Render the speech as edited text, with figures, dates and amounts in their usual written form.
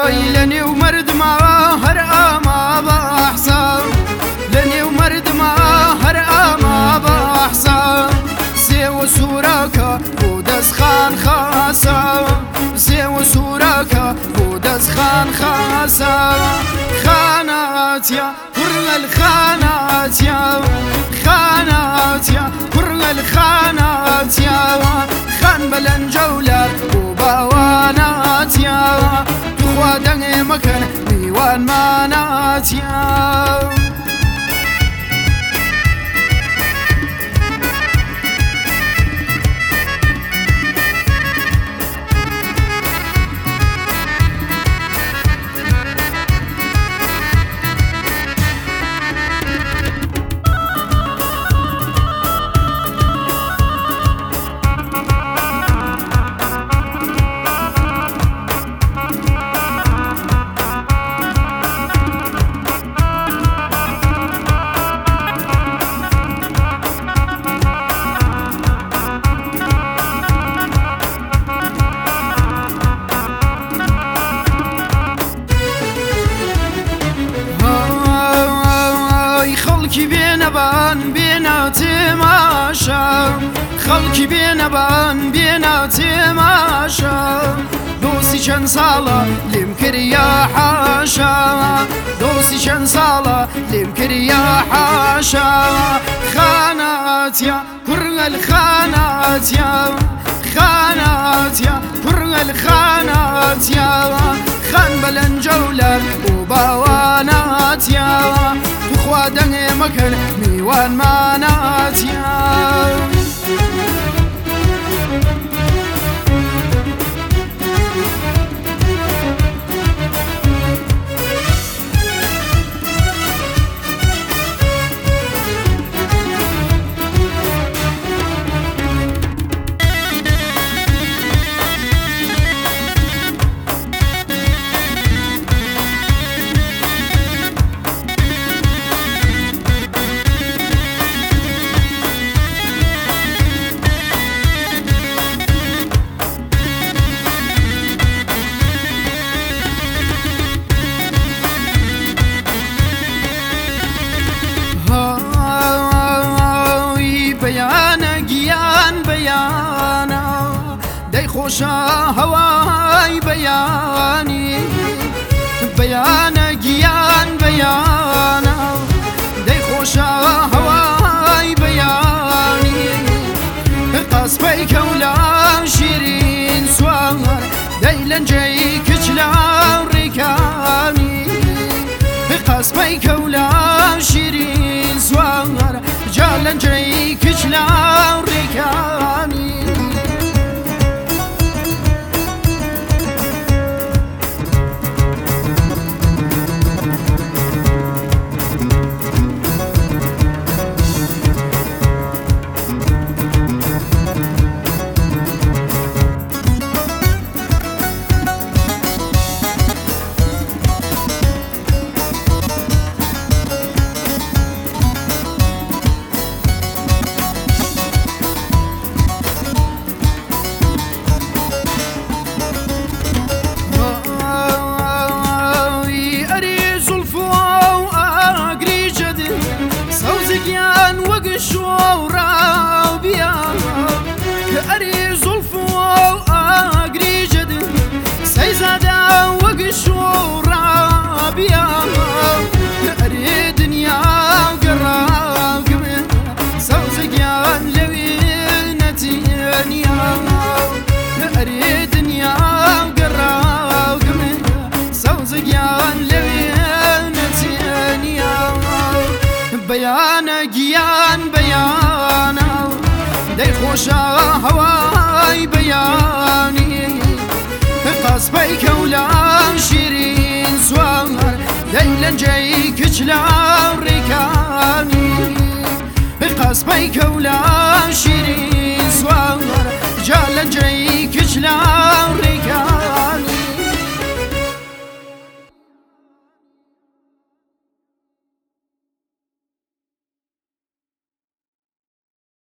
لني ومرد ما هر ما بحصل لني ومرد ما هر ما بحصل سوى سورك ودس خان خاصة سوى سورك ودس خان خاصة خانات يا كل الخانات يا خانات يا كل الخانات يا خان بلن جولة وبوانات يا تخوى دني مكان ديوان مانات يا خلقي بينبان بينا تماشا خلقي بينبان بينا تماشا دوسي شن صالة لمكر يا حاشا دوسي شن صالة لمكر يا حاشا خانات يا كرغ الخانات يا خانات يا كرغ الخانات يا خان بلن جولة وبوانات يا تخوى دني مكان ميوان مانات يا بيانا داي خوشا هواي بياني بيانا جيان بيانا داي خوشا هواي بياني قصبي كولا شيرين سوار داي لنجي كجلا ريكاني قصبي كولا شيرين سوار جالن جاي كجلا ريكاني بيانا جيان بيانا داي خوشا هواي بياني قصبي كولا شيرين سوار داي لنجي كجلا ريكاني قصبي كولا شيرين سوار جالن جاي كجلا